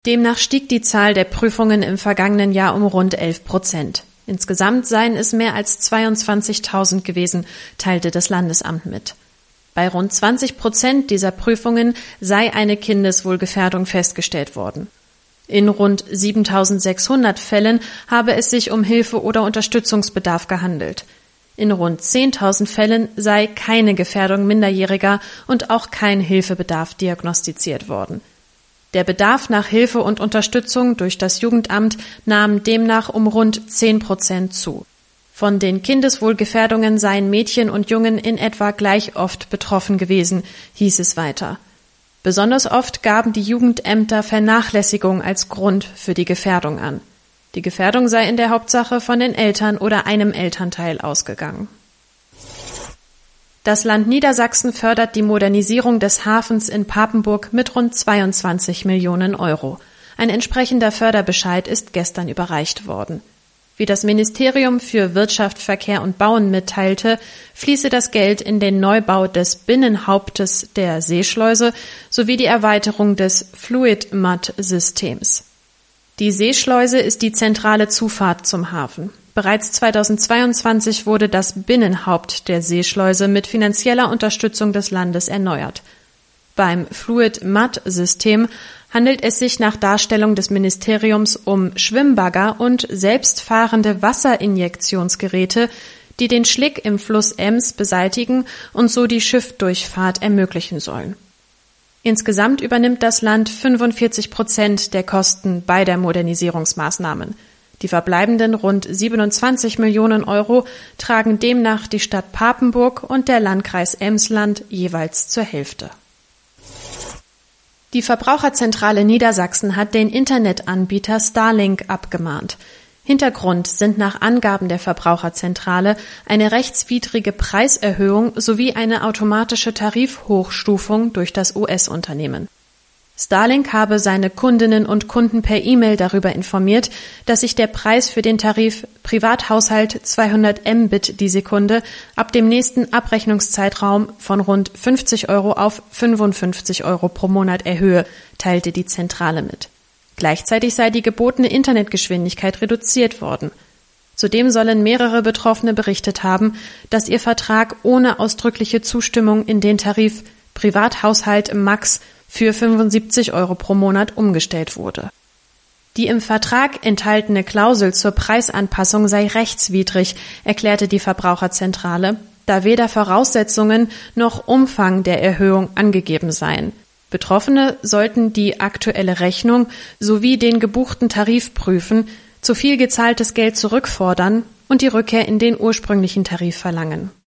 Demnach stieg die Zahl der Prüfungen im vergangenen Jahr um rund 11%. Insgesamt seien es mehr als 22.000 gewesen, teilte das Landesamt mit. Bei rund 20% dieser Prüfungen sei eine Kindeswohlgefährdung festgestellt worden. In rund 7.600 Fällen habe es sich um Hilfe- oder Unterstützungsbedarf gehandelt. In rund 10.000 Fällen sei keine Gefährdung Minderjähriger und auch kein Hilfebedarf diagnostiziert worden. Der Bedarf nach Hilfe und Unterstützung durch das Jugendamt nahm demnach um rund 10% zu. Von den Kindeswohlgefährdungen seien Mädchen und Jungen in etwa gleich oft betroffen gewesen, hieß es weiter. Besonders oft gaben die Jugendämter Vernachlässigung als Grund für die Gefährdung an. Die Gefährdung sei in der Hauptsache von den Eltern oder einem Elternteil ausgegangen. Das Land Niedersachsen fördert die Modernisierung des Hafens in Papenburg mit rund 22 Millionen Euro. Ein entsprechender Förderbescheid ist gestern überreicht worden. Wie das Ministerium für Wirtschaft, Verkehr und Bauen mitteilte, fließe das Geld in den Neubau des Binnenhauptes der Seeschleuse sowie die Erweiterung des Fluid-Mud-Systems. Die Seeschleuse ist die zentrale Zufahrt zum Hafen. Bereits 2022 wurde das Binnenhaupt der Seeschleuse mit finanzieller Unterstützung des Landes erneuert. Beim Fluid-Mud-System handelt es sich nach Darstellung des Ministeriums um Schwimmbagger und selbstfahrende Wasserinjektionsgeräte, die den Schlick im Fluss Ems beseitigen und so die Schiffdurchfahrt ermöglichen sollen. Insgesamt übernimmt das Land 45% der Kosten bei der Modernisierungsmaßnahmen. Die verbleibenden rund 27 Millionen Euro tragen demnach die Stadt Papenburg und der Landkreis Emsland jeweils zur Hälfte. Die Verbraucherzentrale Niedersachsen hat den Internetanbieter Starlink abgemahnt. Hintergrund sind nach Angaben der Verbraucherzentrale eine rechtswidrige Preiserhöhung sowie eine automatische Tarifhochstufung durch das US-Unternehmen. Starlink habe seine Kundinnen und Kunden per E-Mail darüber informiert, dass sich der Preis für den Tarif Privathaushalt 200 Mbit die Sekunde ab dem nächsten Abrechnungszeitraum von rund 50 Euro auf 55 Euro pro Monat erhöhe, teilte die Zentrale mit. Gleichzeitig sei die gebotene Internetgeschwindigkeit reduziert worden. Zudem sollen mehrere Betroffene berichtet haben, dass ihr Vertrag ohne ausdrückliche Zustimmung in den Tarif Privathaushalt Max für 75 Euro pro Monat umgestellt wurde. Die im Vertrag enthaltene Klausel zur Preisanpassung sei rechtswidrig, erklärte die Verbraucherzentrale, da weder Voraussetzungen noch Umfang der Erhöhung angegeben seien. Betroffene sollten die aktuelle Rechnung sowie den gebuchten Tarif prüfen, zu viel gezahltes Geld zurückfordern und die Rückkehr in den ursprünglichen Tarif verlangen.